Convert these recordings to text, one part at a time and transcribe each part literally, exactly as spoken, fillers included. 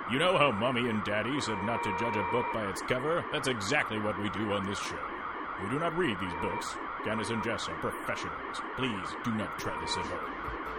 You know how Mommy and Daddy said not to judge a book by its cover? That's exactly what we do on this show. We do not read these books. Candace and Jess are professionals. Please do not try this at home.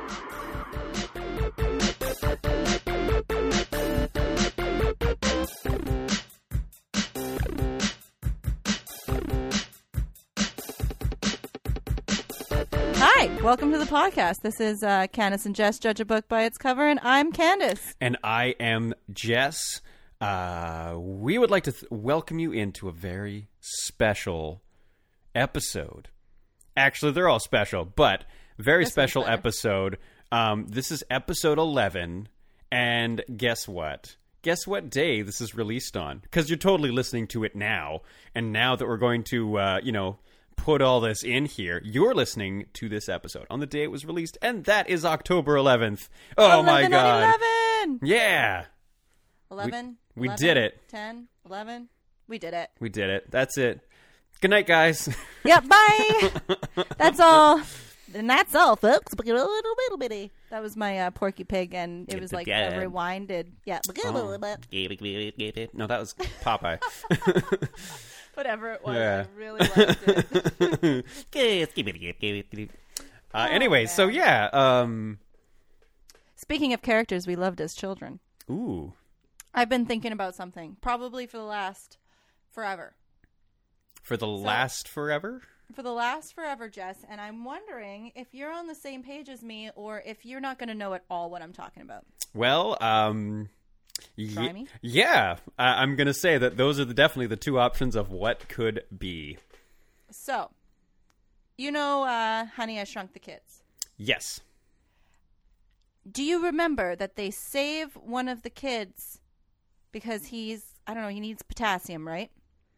Hi, welcome to the podcast. This is uh, Candace and Jess judge a book by its cover, and I'm Candace. And I am Jess. Uh, we would like to th- welcome you into a very special episode. Actually, they're all special, but very This special one's better. episode. Um, this is episode eleven, and guess what? Guess what day this is released on? Because you're totally listening to it now, and now that we're going to, uh, you know, put all this in here, you're listening to this episode on the day it was released, and that is October eleventh. Oh my eleven god. on eleven! Yeah. eleven, We- we eleven, did it. ten, eleven. We did it. We did it. That's it. Good night, guys. Yep, bye! That's all. And that's all, folks. A little, little bitty. That was my uh, Porky Pig, and it was like a rewinded. Yeah. Oh. No, that was Popeye. Whatever it was. Yeah. I really liked it. uh, anyway, so yeah. Um, Speaking of characters we loved as children, ooh. I've been thinking about something, probably for the last forever. For the last forever? For the last forever, Jess, and I'm wondering if you're on the same page as me or if you're not going to know at all what I'm talking about. Well, um... Try y- me? Yeah. I- I'm going to say that those are the, definitely the two options of what could be. So, you know uh, Honey, I Shrunk the Kids. Yes. Do you remember that they save one of the kids because he's, I don't know, he needs potassium, right?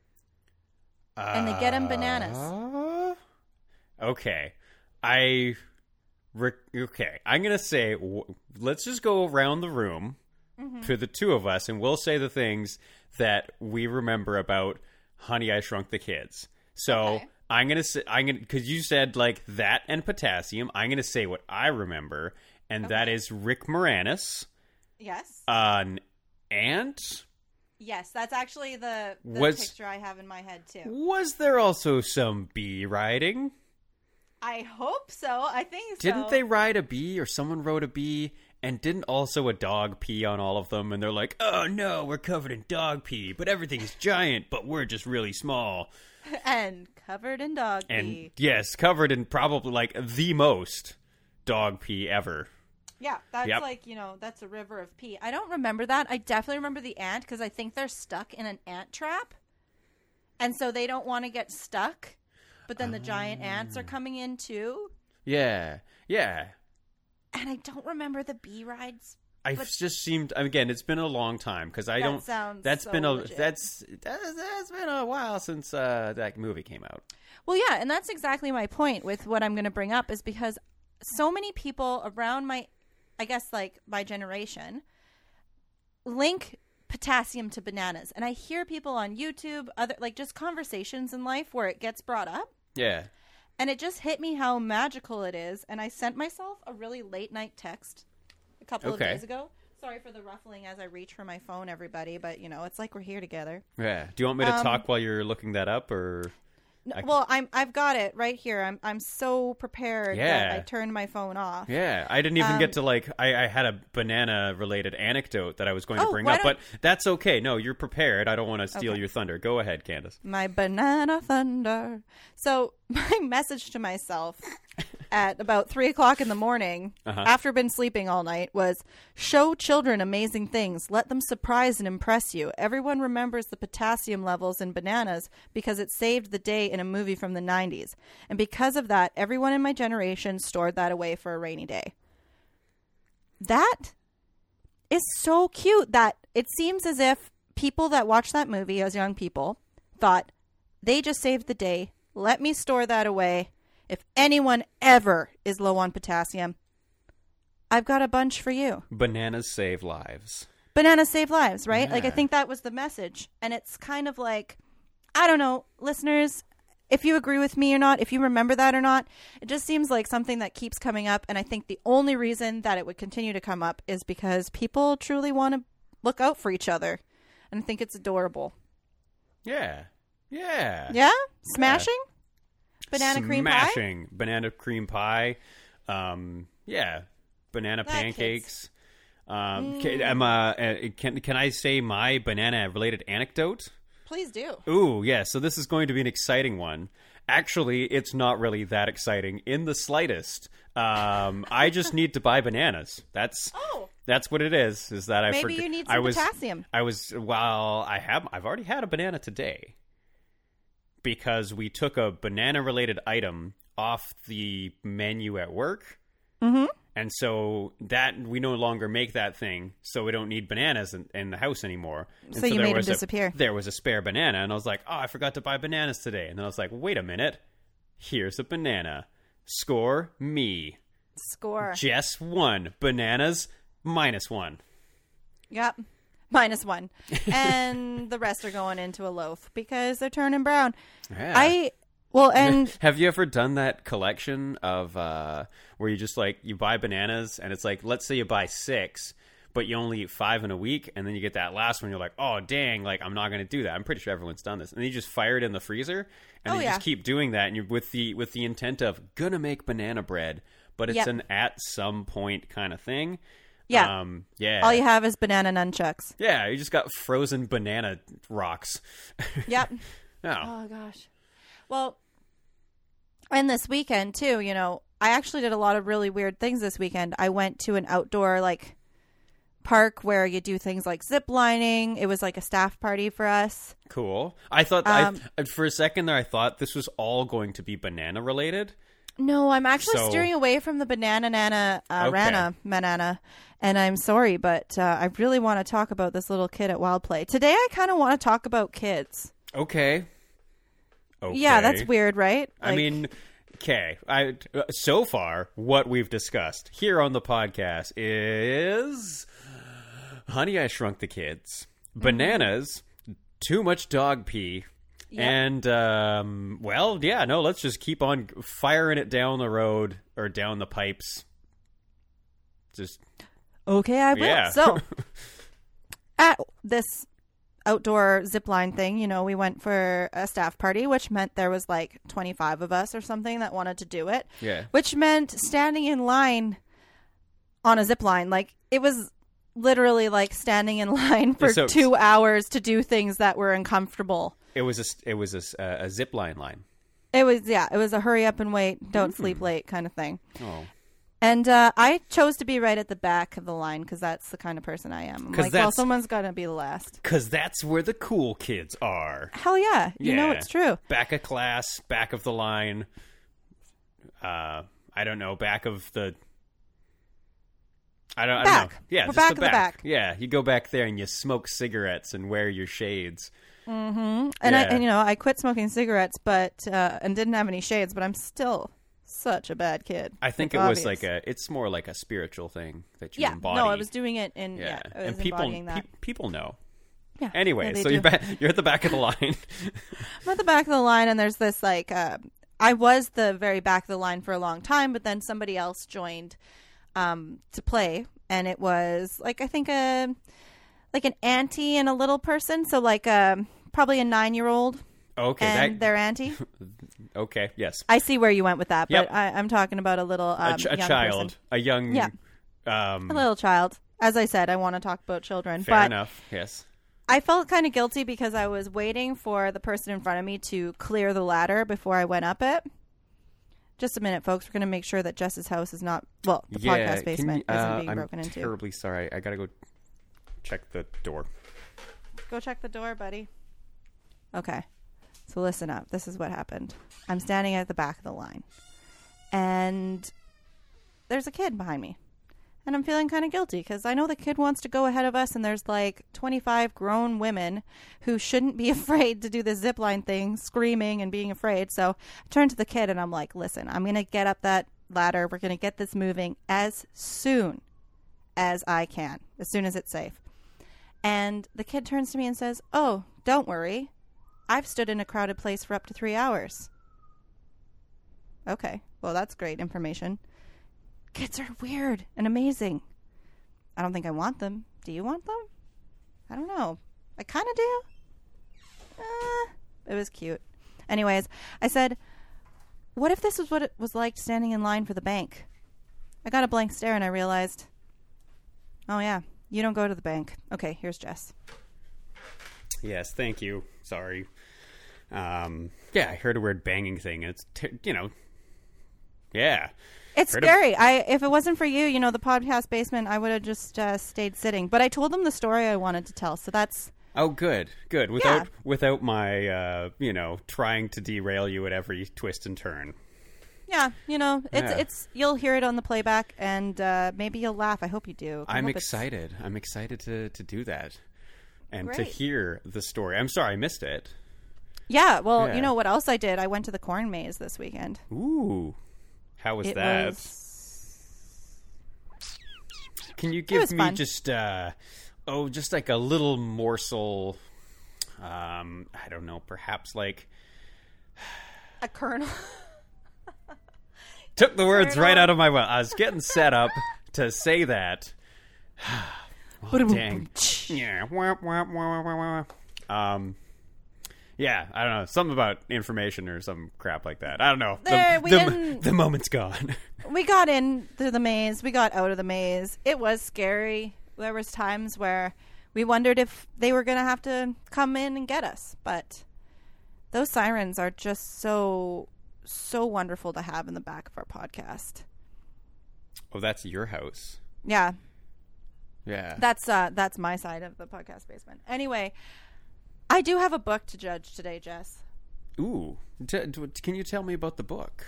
And they get him bananas. Uh, okay. I... Re- okay. I'm going to say, w- let's just go around the room mm-hmm. to the two of us, and we'll say the things that we remember about Honey, I Shrunk the Kids. So Okay. I'm going to say, I'm going to, because you said like that and potassium, I'm going to say what I remember, and Okay. that is Rick Moranis, Yes. an ant. Yes, that's actually the, the Was- picture I have in my head, too. Was there also some bee riding? I hope so. I think so. Didn't they ride a bee, or someone rode a bee, and didn't also a dog pee on all of them? And they're like, oh no, we're covered in dog pee, but everything's giant, but we're just really small. And covered in dog And pee. yes, covered in probably like the most dog pee ever. Yeah, that's Yep. like, you know, that's a river of pee. I don't remember that. I definitely remember the ant because I think they're stuck in an ant trap. And so they don't want to get stuck. But then the giant ants are coming in too. Yeah, yeah. And I don't remember the bee rides. I But- just seemed. Again, it's been a long time because I That don't. sounds That's so been a. legit. That's that's that's been a while since uh, that movie came out. Well, yeah, and that's exactly my point with what I'm going to bring up is because so many people around my, I guess, like my generation, link potassium to bananas. And I hear people on YouTube, other like just conversations in life where it gets brought up. Yeah. And it just hit me how magical it is. And I sent myself a really late night text a couple Okay. of days ago. Sorry for the ruffling as I reach for my phone, everybody. But, you know, it's like we're here together. Yeah. Do you want me to Um, talk while you're looking that up, or? No, I- well, I'm I've got it right here. I'm I'm so prepared that Yeah. I turned my phone off. Yeah, I didn't even Um, get to like. I, I had a banana-related anecdote that I was going to Oh, bring why up, don't- but that's okay. No, you're prepared. I don't want to steal Okay. your thunder. Go ahead, Candace. My banana thunder. So my message to myself at about three o'clock in the morning, Uh-huh. after been sleeping all night, was show children amazing things. Let them surprise and impress you. Everyone remembers the potassium levels in bananas because it saved the day in a movie from the nineties. And because of that, everyone in my generation stored that away for a rainy day. That is so cute that it seems as if people that watched that movie as young people thought, they just saved the day. Let me store that away. If anyone ever is low on potassium, I've got a bunch for you. Bananas save lives. Bananas save lives, right? Like, I Yeah. think that was the message. And it's kind of like, I don't know, listeners, if you agree with me or not, if you remember that or not, it just seems like something that keeps coming up. And I think the only reason that it would continue to come up is because people truly want to look out for each other. And I think it's adorable. Yeah. Yeah. Yeah? Smashing? Banana cream pie? Smashing. Banana cream pie. Um, yeah. Banana That pancakes. Um, can, am, uh, uh, can, can I say my banana-related anecdote? Please do. Ooh, yeah. So this is going to be an exciting one. Actually, it's not really that exciting in the slightest. Um, I just need to buy bananas. That's Oh. that's what it is. Is that I Maybe forg- you need I some was, potassium. I was well. I have. I've already had a banana today because we took a banana-related item off the menu at work. Mm-hmm. And so that we no longer make that thing, so we don't need bananas in, in the house anymore. And So you there made 'em was a- disappear. There was a spare banana, and I was like, "Oh, I forgot to buy bananas today." And then I was like, "Wait a minute, here's a banana. Score me. Score. Jess won. Bananas minus one." Yep. Minus one. And the rest are going into a loaf because they're turning brown. Yeah. I, well, and Have you ever done that collection of uh, where you just like you buy bananas and it's like, let's say you buy six, but you only eat five in a week, and then you get that last one, you're like, oh dang, like I'm not going to do that. I'm pretty sure everyone's done this, and then you just fire it in the freezer, and Oh, you yeah. just keep doing that, and you're with the with the intent of gonna make banana bread, but it's Yep. an at some point kind of thing. Yeah. um, yeah, all you have is banana nunchucks. yeah. You just got frozen banana rocks. Yep. Oh, Oh, gosh. Well, and this weekend, too, you know, I actually did a lot of really weird things this weekend. I went to an outdoor, like, park where you do things like zip lining. It was like a staff party for us. cool. I thought Um, I, for a second there, I thought this was all going to be banana related. No, I'm actually So- steering away from the banana nana uh, Okay. rana manana, and I'm sorry, but uh, I really want to talk about this little kid at Wild Play today. I kind of want to talk about kids. Okay. Okay. Yeah, that's weird, right? I Like, mean, okay. I uh, so far what we've discussed here on the podcast is Honey, I Shrunk the Kids, bananas, too much dog pee, Yep. and um, well, yeah, no, let's just keep on firing it down the road or down the pipes. Just okay, I will. yeah. So, at this outdoor zip line thing, you know, we went for a staff party, which meant there was like twenty-five of us or something that wanted to do it. Yeah. Which meant standing in line on a zip line. Like, it was literally like standing in line for So- two hours to do things that were uncomfortable. It was a it was a, a zip line line. It was, yeah, it was a hurry up and wait, don't sleep late kind of thing. Oh. And uh, I chose to be right at the back of the line because that's the kind of person I am. I'm 'Cause like, well, that's- someone's got to be the last. Because that's where the cool kids are. Hell yeah. You know Yeah. it's true. Back of class, back of the line. Uh, I don't know, back of the. I don't, I don't Back. know. Yeah, We're just back the of the back. Yeah, you go back there and you smoke cigarettes and wear your shades. And, Yeah. I, and, you know, I quit smoking cigarettes but uh, and didn't have any shades, but I'm still such a bad kid. I think It's it was obvious. like a. It's more like a spiritual thing that you Yeah. embody. No, I was doing it in, yeah, Yeah, I was and people embodying that. pe- people know. yeah. Anyway, Yeah, they so do. you're back. You're at the back of the line. I'm at the back of the line, and there's this like uh, I was the very back of the line for a long time, but then somebody else joined um, to play, and it was like I think a like an auntie and a little person, so like um probably a nine year old Okay, and that, their auntie. okay, yes, I see where you went with that, but Yep. I, I'm talking about a little um, a, ch- a young child, person. a young, Yeah. um, a little child. As I said, I want to talk about children, fair but enough. Yes. I felt kind of guilty because I was waiting for the person in front of me to clear the ladder before I went up it. Just a minute, folks. We're going to make sure that Jess's house is not, well, the yeah, podcast can basement you- uh, isn't being I'm broken into. terribly sorry. I gotta go check the door. Go check the door, buddy. Okay. So listen up. This is what happened. I'm standing at the back of the line. And there's a kid behind me. And I'm feeling kind of guilty because I know the kid wants to go ahead of us, and there's like twenty-five grown women who shouldn't be afraid to do this zipline thing, screaming and being afraid. So I turn to the kid and I'm like, listen, I'm going to get up that ladder. We're going to get this moving as soon as I can, as soon as it's safe. And the kid turns to me and says, oh, don't worry. I've stood in a crowded place for up to three hours. Okay, well, that's great information. Kids are weird and amazing. I don't think I want them. Do you want them? I don't know. I kind of do. Uh, it was cute. Anyways, I said, what if this was what it was like standing in line for the bank? I got a blank stare and I realized, oh yeah, you don't go to the bank. Okay, here's Jess. Yes, thank you. Sorry. Um, yeah, I heard a weird banging thing. It's, t- you know, yeah. It's Heard scary. Of- I if it wasn't for you, you know, the podcast basement, I would have just uh, stayed sitting. But I told them the story I wanted to tell, so that's... Oh, good, good. Without Yeah. without my, uh, you know, trying to derail you at every twist and turn. Yeah, you know, it's Yeah. it's you'll hear it on the playback, and uh, maybe you'll laugh. I hope you do. I I'm hope it's- excited. I'm excited to, to do that. And to Great. hear the story. I'm sorry I missed it. Yeah, well, Yeah. you know what else I did? I went to the corn maze this weekend. Ooh. How was It that? was... Can you give was me fun. just uh oh just like a little morsel, um I don't know, perhaps like a kernel. took the words Kernel. right out of my mouth. I was getting set up to say that. Oh, dang. Yeah. Wah, wah, wah, wah, wah. Um yeah, I don't know. Something about information or some crap like that. I don't know. There, the, we the, didn't- the moment's gone. We got into the maze. We got out of the maze. It was scary. There was times where we wondered if they were going to have to come in and get us. But those sirens are just so, so wonderful to have in the back of our podcast. Oh, that's your house. Yeah, Yeah. that's uh, that's my side of the podcast basement. Anyway, I do have a book to judge today, Jess. Ooh. T- t- can you tell me about the book?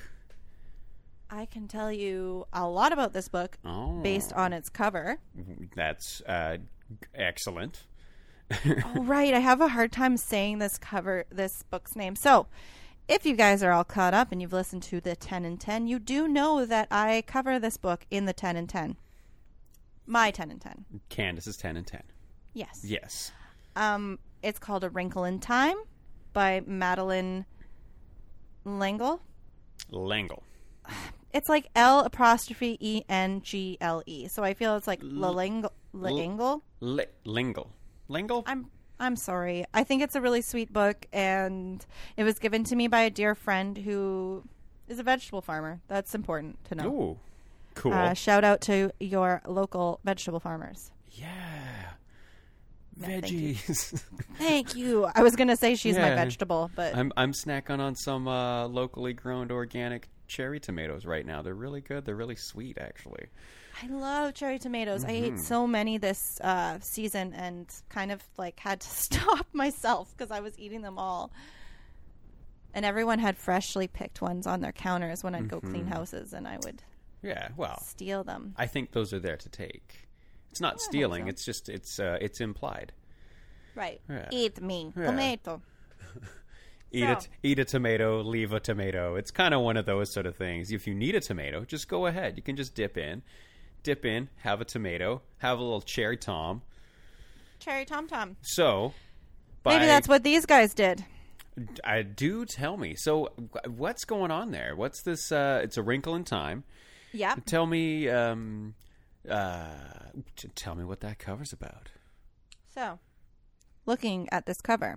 I can tell you a lot about this book Oh. based on its cover. That's uh, excellent. Oh, right. I have a hard time saying this cover, this book's name. So, if you guys are all caught up and you've listened to the ten and ten, you do know that I cover this book in the ten and ten. My ten and ten. Candace is ten and ten. Yes. Yes. Um, it's called A Wrinkle in Time by Madeline L'Engle. Langle. It's like L apostrophe E N G L E. So I feel it's like L'Engle. L'Engle. L- Lingle. Lingle? I'm I'm sorry. I think it's a really sweet book, and it was given to me by a dear friend who is a vegetable farmer. That's important to know. Ooh. Cool. Uh, shout out to your local vegetable farmers. yeah. Yeah, thank you. Veggies. Thank you. I was going to say she's my Yeah. vegetable, but I'm I'm snacking on some uh, locally grown organic cherry tomatoes right now. They're really good. They're really sweet, actually. I love cherry tomatoes. I ate so many this uh, season and kind of like had to stop myself because I was eating them all. And everyone had freshly picked ones on their counters when I'd go clean houses, and I would Yeah. Well, steal them. I think those are there to take. It's not hope stealing. so. It's just it's uh, it's implied. Right. Yeah. Eat me. Yeah. Tomato. Eat a So- eat a tomato, leave a tomato. It's kind of one of those sort of things. If you need a tomato, just go ahead. You can just dip in, dip in, have a tomato, have a little cherry tom. Cherry Tom Tom. So, by, Maybe that's what these guys did. I do tell me. So, wh- what's going on there? What's this? Uh, it's A Wrinkle in Time. Yep. Tell me. Um, uh, t- tell me what that cover's about. So, looking at this cover.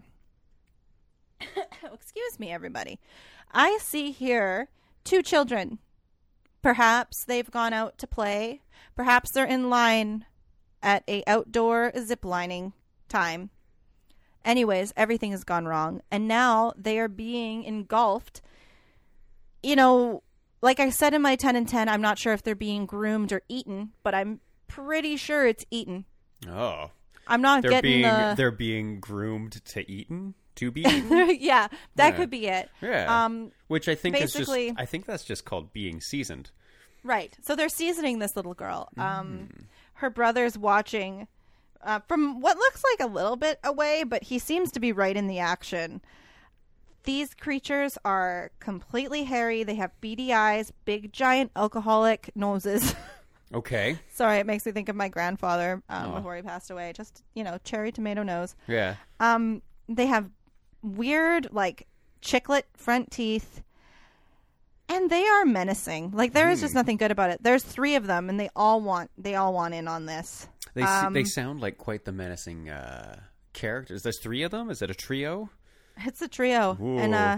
Excuse me, everybody. I see here two children. Perhaps they've gone out to play. Perhaps they're in line at a outdoor ziplining time. Anyways, everything has gone wrong. And now they are being engulfed. You know, like I said in my ten and ten, I'm not sure if they're being groomed or eaten, but I'm pretty sure it's eaten. Oh, I'm not they're getting being the... they're being groomed to eaten to be eaten. yeah, that Yeah. could be it. Yeah. Um, Which I think is just basically- I think that's just called being seasoned. right. So they're seasoning this little girl. Mm. Um, her brother's watching uh, from what looks like a little bit away, but he seems to be right in the action. These creatures are completely hairy. They have beady eyes, big, giant alcoholic noses. Okay. Sorry, it makes me think of my grandfather um, Oh. before he passed away. Just, you know, cherry tomato nose. Yeah. Um, they have weird, like, chiclet front teeth, and they are menacing. Like, there is just nothing good about it. There's three of them, and they all want they all want in on this. They s- Um, they sound like quite the menacing uh, characters. There's three of them. Is it a trio? It's a trio, Ooh. and uh,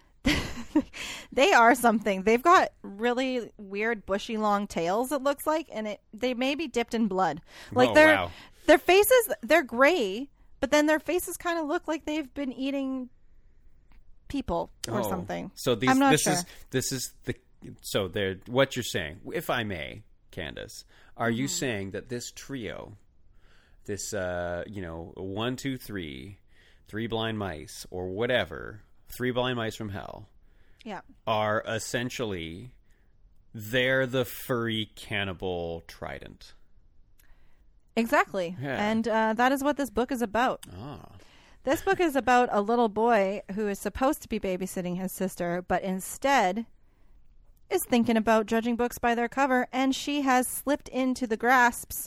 they are something. They've got really weird, bushy, long tails. It looks like, and it they may be dipped in blood. Like Oh, their wow. their faces, they're gray, but then their faces kind of look like they've been eating people or Oh. something. So these I'm not this sure. is this is the so they're what you're saying, if I may, Candace, are you Mm-hmm. saying that this trio, this uh, you know, one, two, three, three blind mice or whatever, three blind mice from hell, Yeah. are essentially they're the furry cannibal trident. Exactly. Yeah. And uh, that is what this book is about. Ah. This book is about a little boy who is supposed to be babysitting his sister, but instead is thinking about judging books by their cover, and she has slipped into the grasps.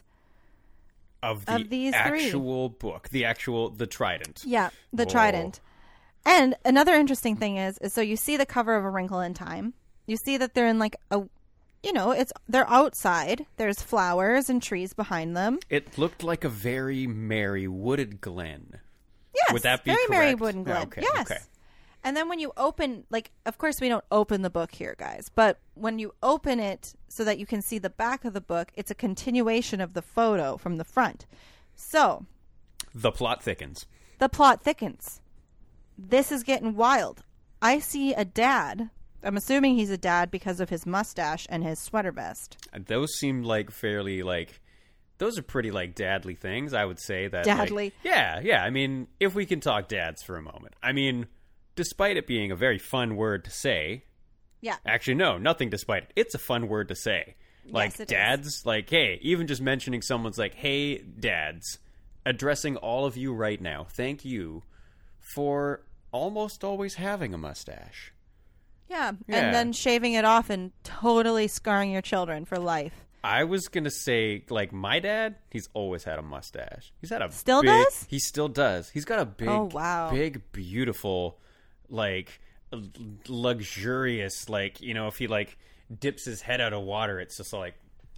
Of the Of these three. actual book, the actual the trident. Yeah, the Whoa. trident. And another interesting thing is, is so you see the cover of A Wrinkle in Time. You see that they're in like a, you know, it's they're outside. There's flowers and trees behind them. It looked like a very merry wooded glen. Yes, Would that be very Mary correct? Wooden Glen. Okay, yes. okay. And then when you open, like, of course we don't open the book here, guys, but when you open it so that you can see the back of the book, it's a continuation of the photo from the front. So The plot thickens. the plot thickens. This is getting wild. I see a dad. I'm assuming he's a dad because of his mustache and his sweater vest. Those seem like fairly like those are pretty like dadly things. I would say that Dadly. like, yeah, yeah. I mean, if we can talk dads for a moment. I mean, despite it being a very fun word to say, Yeah. actually no, nothing despite it. It's a fun word to say. Like Yes, it is. dads, like hey, even just mentioning someone's like, "Hey, dads," addressing all of you right now. Thank you for almost always having a mustache. Yeah. Yeah. And then shaving it off and totally scarring your children for life. I was gonna say, like my dad, he's always had a mustache. He's had a Still big, does? He still does. He's got a big, Oh, wow. big, beautiful, like l- luxurious, like you know, if he like dips his head out of water, it's just like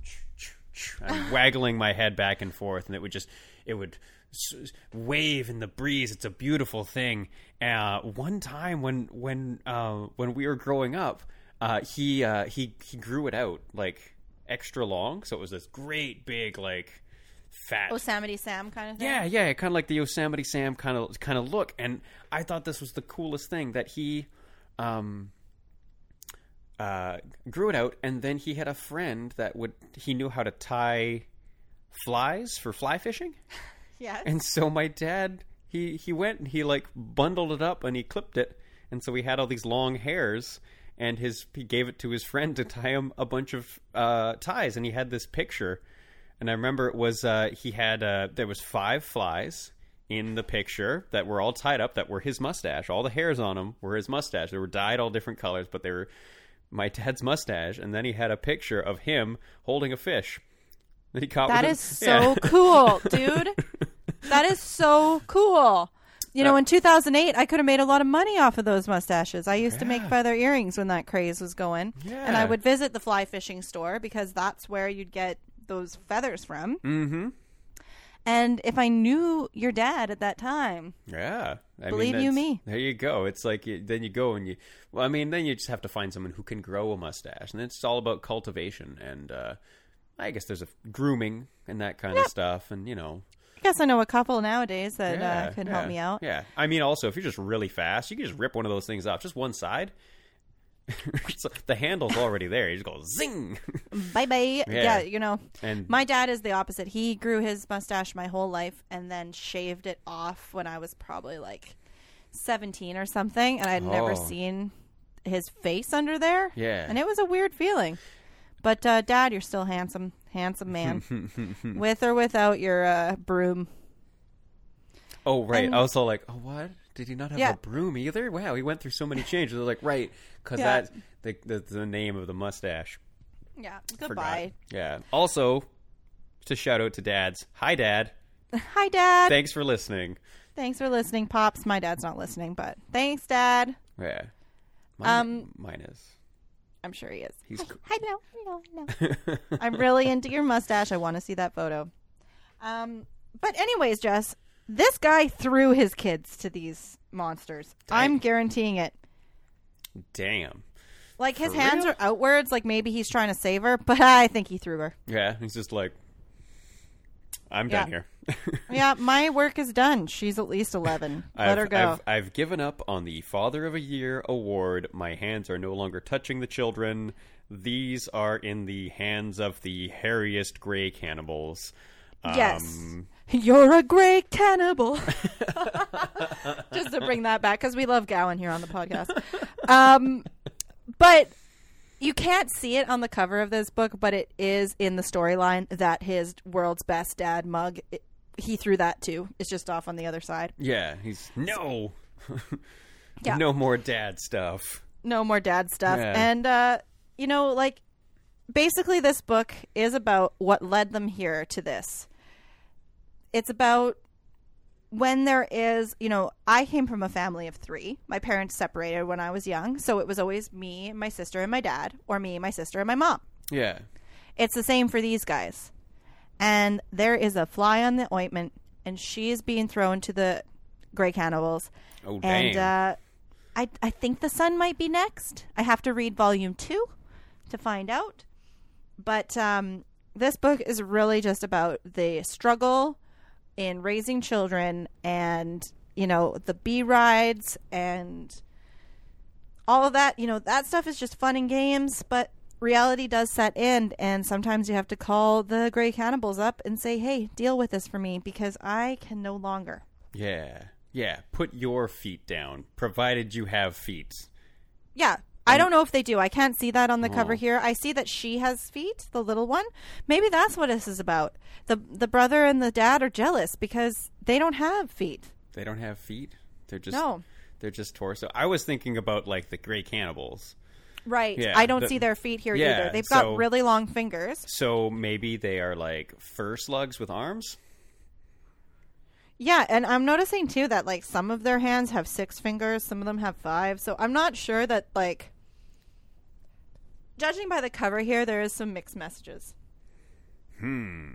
I'm waggling my head back and forth, and it would just it would s- wave in the breeze. It's a beautiful thing. Uh, one time when when uh, when we were growing up, uh, he uh, he he grew it out like extra long, so it was this great big like fat. Yosemite Sam kind of thing. Yeah, yeah, kind of like the Yosemite Sam kind of kind of look, and I thought this was the coolest thing that he um uh grew it out, and then he had a friend that would he knew how to tie flies for fly fishing. Yes. And so my dad, he he went and he like bundled it up and he clipped it, and so he had all these long hairs, and his he gave it to his friend to tie him a bunch of uh, ties, and he had this picture, and I remember it was uh, he had uh, there was five flies in the picture that were all tied up that were his mustache. All the hairs on them were his mustache. They were dyed all different colors, but they were my dad's mustache. And then he had a picture of him holding a fish that he caught. That with is his, so yeah. cool, dude. That is so cool. You know, Uh, in two thousand eight, I could have made a lot of money off of those mustaches. I used to make Yeah. feather earrings when that craze was going. And I Yeah. would visit the fly fishing store because that's where you'd get those feathers from. Mm-hmm. And if I knew your dad at that time, Yeah. I Believe mean, you that's- me. There you go. It's like you, then you go and you. Well, I mean, then you just have to find someone who can grow a mustache, and it's all about cultivation and uh, I guess there's a grooming and that kind of stuff, and you know. I guess I know a couple nowadays that Yeah, uh, can yeah, help me out. Yeah. I mean, also, if you're just really fast, you can just rip one of those things off, just one side. So the handle's already there. You just go zing. Bye bye. Yeah. Yeah. you know, And my dad is the opposite. He grew his mustache my whole life and then shaved it off when I was probably like seventeen or something, and I'd never Oh. seen his face under there. Yeah. And it was a weird feeling. But uh, Dad, you're still handsome, handsome man, with or without your uh, broom. oh, right. and- I was all like, oh, what? Did he not have Yeah. a broom either? Wow, he went through so many changes. They're like, right, because Yeah. that's the, the the name of the mustache. Yeah. Forgot. Goodbye. Yeah. Also, to shout out to dads. Hi, Dad. Hi, Dad. Thanks for listening. Thanks for listening, Pops. My dad's not listening, but thanks, Dad. Yeah. Mine, Um, mine is. I'm sure he is. He's. Hello, hello, hello. I'm really into your mustache. I want to see that photo. Um, but anyways, Jess, this guy threw his kids to these monsters. Dang. I'm guaranteeing it. Damn. Like, his For hands real? are outwards, like maybe he's trying to save her, but I think he threw her. Yeah, he's just like, I'm Yeah. done here. Yeah, my work is done. She's at least eleven. Let I've, her go. I've, I've given up on the Father of a Year award. My hands are no longer touching the children. These are in the hands of the hairiest gray cannibals. Yes. Um, You're a great cannibal. Just to bring that back, because we love Gowan here on the podcast. Um, but you can't see it on the cover of this book, but it is in the storyline that his world's best dad mug, it, he threw that too. It's just off on the other side. yeah, he's no, Yeah. no more dad stuff. No more dad stuff. Yeah. And, uh, you know, like, basically this book is about what led them here to this. It's about when there is, you know, I came from a family of three. My parents separated when I was young, so it was always me, my sister, and my dad, or me, my sister, and my mom. Yeah, It's the same for these guys. And there is a fly on the ointment, and she is being thrown to the gray cannibals. Oh, dang. And uh, I, I think the son might be next. I have to read volume two to find out. But um, this book is really just about the struggle in raising children and, you know, the bee rides and all of that. You know, that stuff is just fun and games, but reality does set in, and sometimes you have to call the gray cannibals up and say, hey, deal with this for me because I can no longer. yeah, yeah. Put your feet down, provided you have feet. Yeah. I don't know if they do. I can't see that on the Oh. cover here. I see that she has feet, the little one. Maybe that's what this is about. The the brother and the dad are jealous because they don't have feet. They don't have feet. They're just No. They're just torso. I was thinking about like the gray cannibals. Right. Yeah, I don't the- see their feet here yeah, either. They've got so- really long fingers. So maybe they are like fur slugs with arms. Yeah, and I'm noticing too that like some of their hands have six fingers, some of them have five. So I'm not sure that like judging by the cover here, there is some mixed messages. Hmm.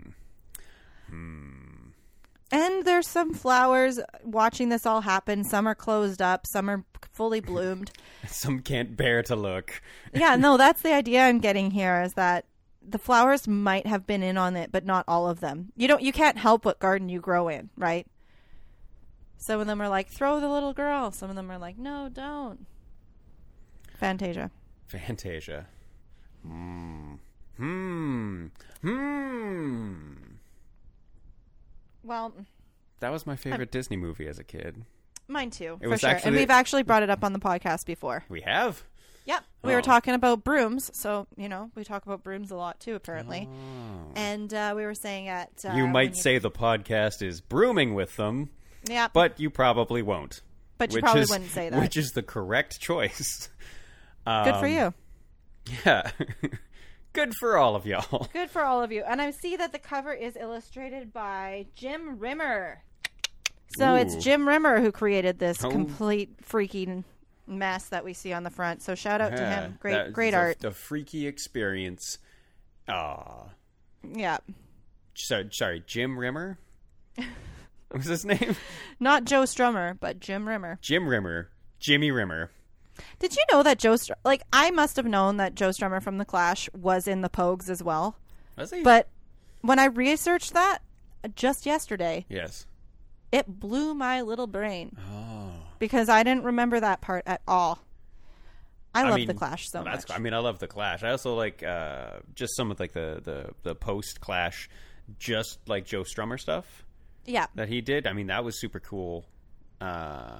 And there's some flowers watching this all happen. Some are closed up, some are fully bloomed. Some can't bear to look. Yeah, no, that's the idea I'm getting here is that the flowers might have been in on it, but not all of them. You don't you can't help what garden you grow in, right? Some of them are like, throw the little girl. Some of them are like, no, don't. Fantasia. Fantasia. Hmm. Hmm. Hmm. Well, That was my favorite Disney movie as a kid. mine too, It for was sure. actually- And we've actually brought it up on the podcast before. We have. Yep. We Oh. were talking about brooms, so, you know, we talk about brooms a lot too, apparently. Oh. And uh, we were saying at... Uh, You when might say the podcast is brooming with them, Yeah, but you probably won't. but you which probably is- wouldn't say that. Which is the correct choice. Good for Um, you. Yeah. Good for all of y'all. Good for all of you. And I see that the cover is illustrated by Jim Rimmer. So Ooh. it's Jim Rimmer who created this Oh. complete freaking mess that we see on the front. So shout out to Yeah, him. Great, that- great the- art. The freaky experience. Ah. Yeah. So, sorry, Jim Rimmer? What was his name? Not Joe Strummer, but Jim Rimmer. Jim Rimmer. Jimmy Rimmer. Did you know that Joe Str- like I must have known that Joe Strummer from The Clash was in the Pogues as well. Was he? But when I researched that uh, just yesterday, Yes. it blew my little brain Oh. because I didn't remember that part at all. I, love mean, The Clash so well, that's, much. I mean, I love the Clash. I also like uh, just some of like the the, the post Clash, just like Joe Strummer stuff Yeah. that he did. I mean, that was super cool. Uh,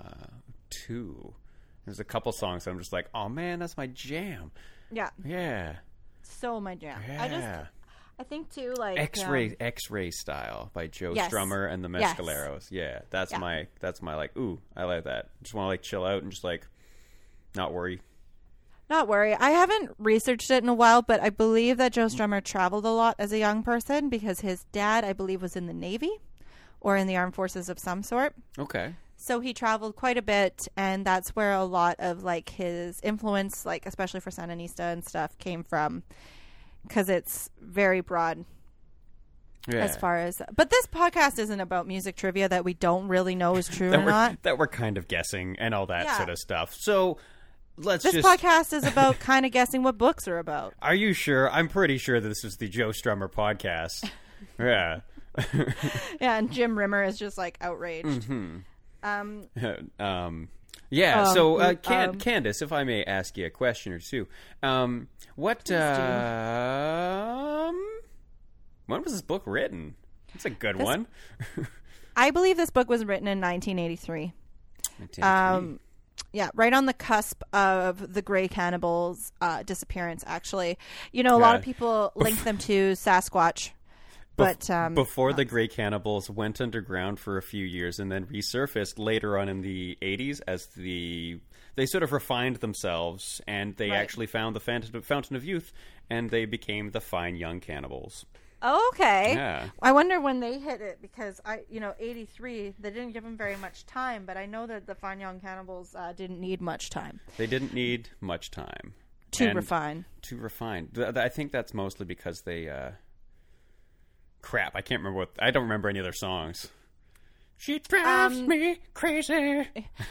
too. There's a couple songs that I'm just like, oh man, that's my jam. Yeah. Yeah. So my jam. Yeah. I just I think too like X-ray um, X-ray style by Joe Yes. Strummer and the Yes. Mescaleros. Yeah, that's Yeah. my that's my like. Ooh, I like that. Just want to like chill out and just like not worry. not worry. I haven't researched it in a while, but I believe that Joe Strummer traveled a lot as a young person because his dad, I believe, was in the Navy or in the armed forces of some sort. Okay. So he traveled quite a bit, and that's where a lot of like his influence, like especially for Sandinista and stuff, came from, because it's very broad. Yeah. As far as, but this podcast isn't about music trivia that we don't really know is true that or we're, not. That we're kind of guessing and all that Yeah. sort of stuff. So let's This just. podcast is about kind of guessing what books are about. Are you sure? I'm pretty sure that this is the Joe Strummer podcast. Yeah. Yeah, and Jim Rimmer is just like outraged. Mm-hmm. Um, um, yeah. Um, so, uh, Can- um, Candace, if I may ask you a question or two, um, what? Please do. Um, when was this book written? It's a good This- one. I believe this book was written in nineteen eighty-three. Um, yeah, right on the cusp of the Grey Cannibals' uh, disappearance. Actually, you know, a lot Yeah. of people link them to Sasquatch, but um, Before the Grey Cannibals went underground for a few years and then resurfaced later on in the eighties as the they sort of refined themselves and they Right. actually found the Fountain Fountain of Youth and they became the Fine Young Cannibals. oh, okay. Yeah. I wonder when they hit it because I, you know, eighty-three. They didn't give them very much time, but I know that the Fine Young Cannibals uh, didn't need much time They didn't need much time to And- refine. To refine. Th- th- I think that's mostly because they. Uh, crap, I can't remember what. I don't remember any of their songs. She drives Um, me crazy.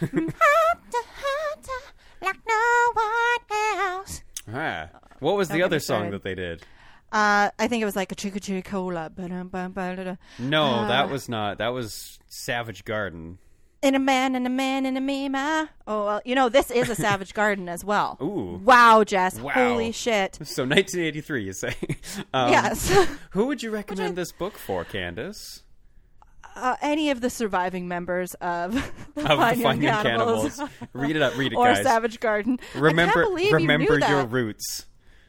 Like no one else. Ah, what was Don't the get other me song started. that they did? Uh, I think it was like a chicka chicka cola. No, Uh, that was not. That was Savage Garden. In a man and a man and a meme. Oh, well, you know, this is a Savage Garden as well. Ooh. Wow, Jess. Wow. Holy shit. So nineteen eighty-three, you say? Um, Yes. Who would you recommend this book for, Candace? Uh, any of the surviving members of the Of Fine the Young Fine Young Cannibals. Cannibals. Read it up. Read it, or guys. Savage Garden. Remember, I can't believe remember you knew your that. roots.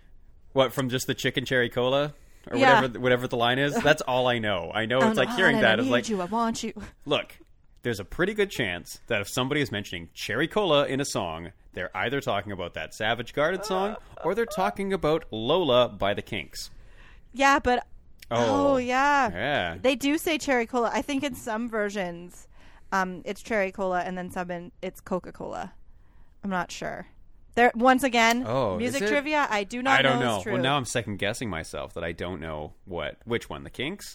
What, from just the chicken cherry cola? Or Yeah. whatever whatever the line is? That's all I know. I know Oh, it's like no, hearing hon, that. I It's need like, you. I want you. look, there's a pretty good chance that if somebody is mentioning cherry cola in a song, they're either talking about that Savage Garden song or they're talking about Lola by the Kinks. Yeah, but Oh, oh, yeah. Yeah. They do say cherry cola. I think in some versions, um, it's cherry cola, and then some in, it's Coca Cola. I'm not sure. There, once again, Oh, music is it? trivia. I do not I don't know. know. Is true. Well, now I'm second guessing myself that I don't know what which one, the Kinks.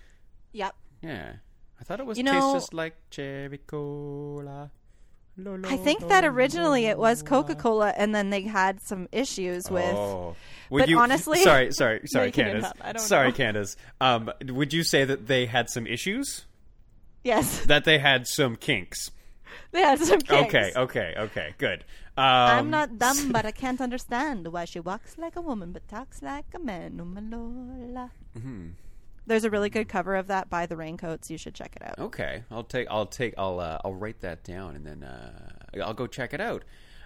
Yep. Yeah, I thought it was You tastes know- just like cherry cola. Lo, lo, I think lo, that originally it was lo. Coca Cola, and then they had some issues with. Oh. Would But you, honestly- sorry, sorry, sorry, Making it Candace. up. I don't sorry, know. Candace. Um, would you say that they had some issues? Yes, That they had some kinks? they had some kinks. Okay, okay, okay, good. Um, I'm not dumb, but I can't understand why she walks like a woman but talks like a man. Oh, my Lola. Mm-hmm. There's a really good cover of that by the Raincoats. You should check it out. Okay, I'll take, I'll take, I'll, uh, I'll write that down and then uh, I'll go check it out.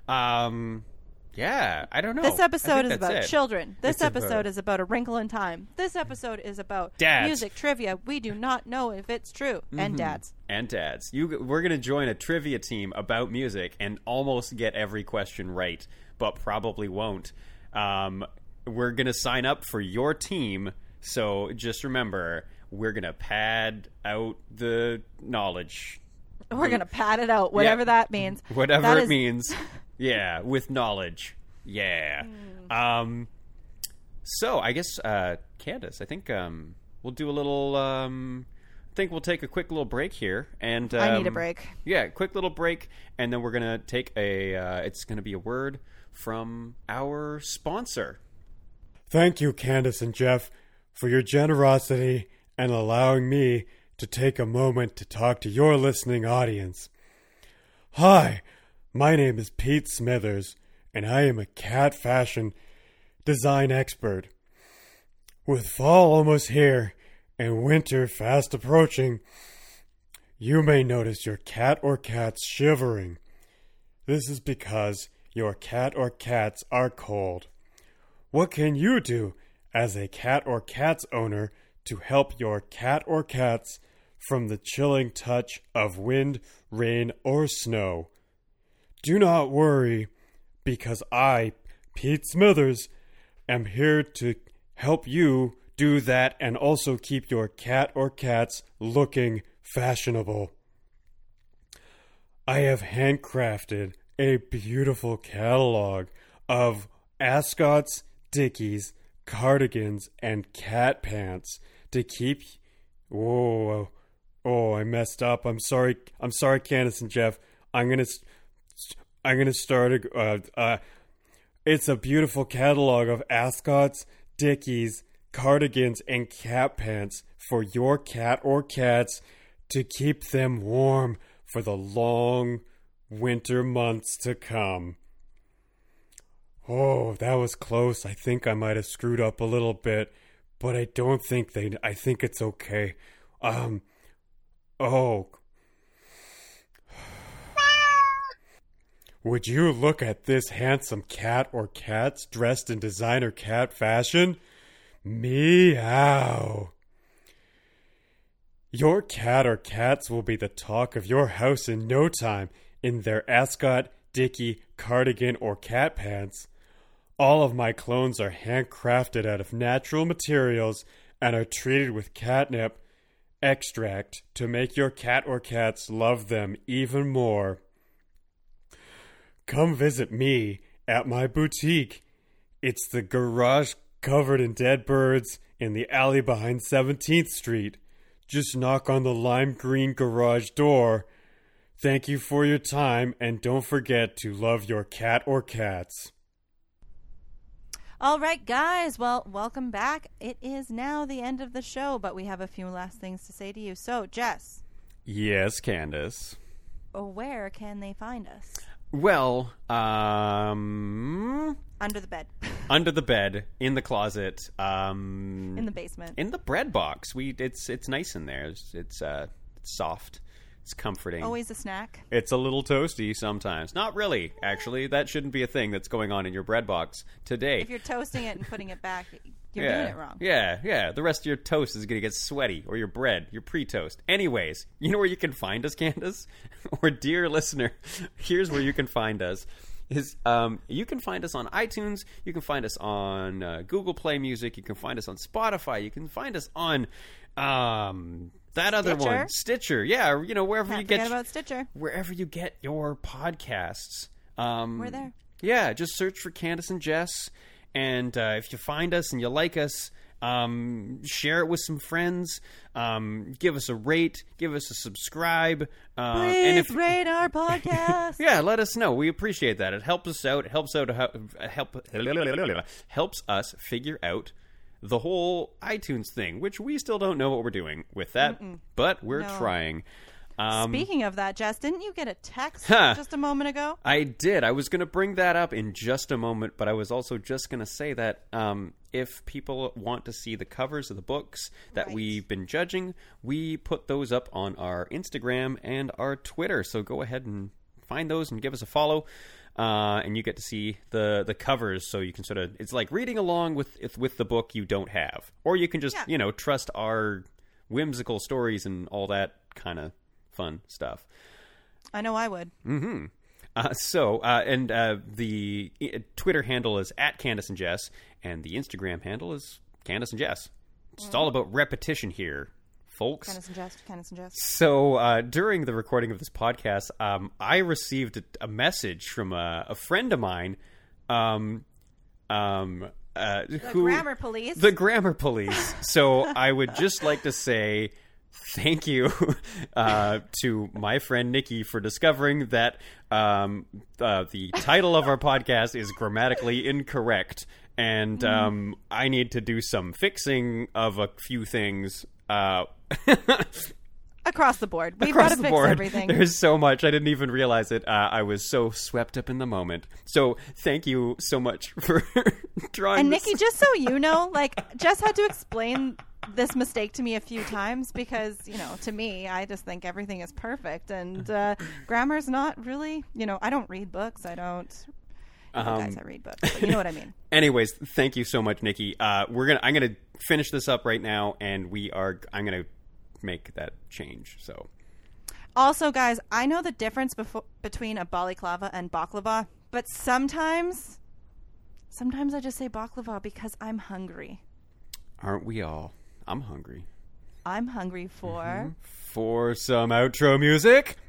Um, yeah, I don't know. This I episode think is that's about it. children. This It's about- episode is about A Wrinkle in Time. This episode is about Dads. music trivia. We do not know if it's true. And dads. And dads. You, we're going to join a trivia team about music and almost get every question right, but probably won't. Um, we're going to sign up for your team, so just remember, we're going to pad out the knowledge. We're going to pad it out, whatever Yeah. that means. Whatever That it is- means. Yeah, with knowledge. Yeah. Um, so, I guess, uh, Candace, I think um, we'll do a little... Um, I think we'll take a quick little break here. And um, I need a break. Yeah, quick little break, and then we're going to take a... Uh, it's going to be a word from our sponsor. Thank you, Candace and Jeff, for your generosity and allowing me to take a moment to talk to your listening audience. Hi, my name is Pete Smithers, and I am a cat fashion design expert. With fall almost here and winter fast approaching, you may notice your cat or cats shivering. This is because your cat or cats are cold. What can you do as a cat or cat's owner to help your cat or cats from the chilling touch of wind, rain, or snow? Do not worry, because I, Pete Smithers, am here to help you do that and also keep your cat or cats looking fashionable. I have handcrafted a beautiful catalog of ascots, dickies, cardigans, and cat pants to keep. Oh, oh, I messed up. I'm sorry. I'm sorry, Candace and Jeff. I'm gonna, I'm gonna start a. Uh, uh, it's a beautiful catalog of ascots, dickies, cardigans, and cat pants for your cat or cats to keep them warm for the long winter months to come. Oh, that was close. I think I might have screwed up a little bit, but I don't think they. I think it's okay. Um. Oh. Would you look at this handsome cat or cats dressed in designer cat fashion? Meow. Your cat or cats will be the talk of your house in no time in their ascot, dicky, cardigan, or cat pants. All of my clones are handcrafted out of natural materials and are treated with catnip extract to make your cat or cats love them even more. Come visit me at my boutique. It's the garage covered in dead birds in the alley behind seventeenth Street. Just knock on the lime green garage door. Thank you for your time, and don't forget to love your cat or cats. All right, guys. Well, welcome back. It is now the end of the show, but we have a few last things to say to you. So, Jess. Yes, Candace. Where can they find us? Well, um... Under the bed. Under the bed, in the closet, um... in the basement. In the bread box. We It's it's nice in there. It's, it's, uh, it's soft. It's comforting. Always a snack. It's a little toasty sometimes. Not really, actually. That shouldn't be a thing that's going on in your bread box today. If you're toasting it and putting it back, you're yeah. doing it wrong. Yeah, yeah. The rest of your toast is going to get sweaty, or your bread, your pre-toast. Anyways, you know where you can find us, Candace? Or dear listener, here's where you can find us. Is um, you can find us on iTunes. You can find us on uh, Google Play Music. You can find us on Spotify. You can find us on... Um, That other Stitcher. one, Stitcher, yeah, you know wherever Can't you get forget about Stitcher. wherever you get your podcasts. Um, We're there. Yeah, just search for Candace and Jess, and uh, if you find us and you like us, um, share it with some friends. Um, give us a rate, give us a subscribe, uh, Please and if rate our podcast. yeah, let us know. We appreciate that. It helps us out. It helps out. Help helps us figure out the whole iTunes thing, which we still don't know what we're doing with that, Mm-mm. but we're no. trying. Um, Speaking of that, Jess, didn't you get a text huh, just a moment ago? I did. I was going to bring that up in just a moment, but I was also just going to say that um, if people want to see the covers of the books that right. we've been judging, we put those up on our Instagram and our Twitter. So go ahead and find those and give us a follow. Uh, and you get to see the, the covers, so you can sort of... It's like reading along with with the book you don't have. Or you can just, yeah. you know, trust our whimsical stories and all that kind of fun stuff. I know I would. Mm-hmm. Uh, so, uh, and uh, the Twitter handle is at Candace and Jess, and the Instagram handle is Candace and Jess. It's mm-hmm. all about repetition here, folks. Candace and Jess, Candace and Jess. So uh, during the recording of this podcast, um, I received a, a message from a, a friend of mine, um, um, uh, the who grammar police. The grammar police. So I would just like to say thank you uh, to my friend Nikki for discovering that um, uh, the title of our podcast is grammatically incorrect, and um, I need to do some fixing of a few things. Uh, Across the board. We've Across got to the fix board. everything. There's so much. I didn't even realize it. Uh, I was so swept up in the moment. So thank you so much for drawing And this. Nikki, just so you know, like, Jess had to explain this mistake to me a few times because, you know, to me, I just think everything is perfect. And uh, grammar's not really, you know, I don't read books. I don't... Um, guys, I read books, but you know what I mean. Anyways, thank you so much, Nikki. Uh, we're gonna. I'm gonna finish this up right now, and we are. I'm gonna make that change. So, also, guys, I know the difference befo- between a balaclava and baklava, but sometimes, sometimes I just say baklava because I'm hungry. Aren't we all? I'm hungry. I'm hungry for mm-hmm. for some outro music.